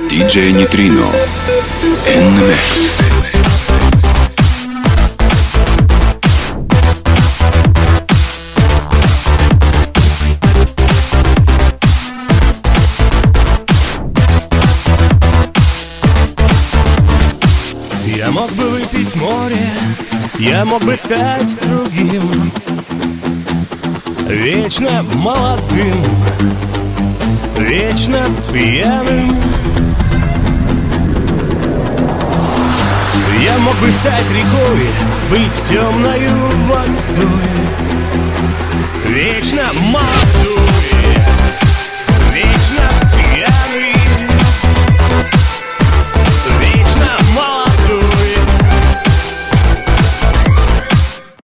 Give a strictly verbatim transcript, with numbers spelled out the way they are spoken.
ди джей Neutrino in the mix. Я мог бы выпить море, я мог бы стать другим, вечно молодым, вечно пьяным. Я мог бы стать рекой, быть темною водой, вечно молодым.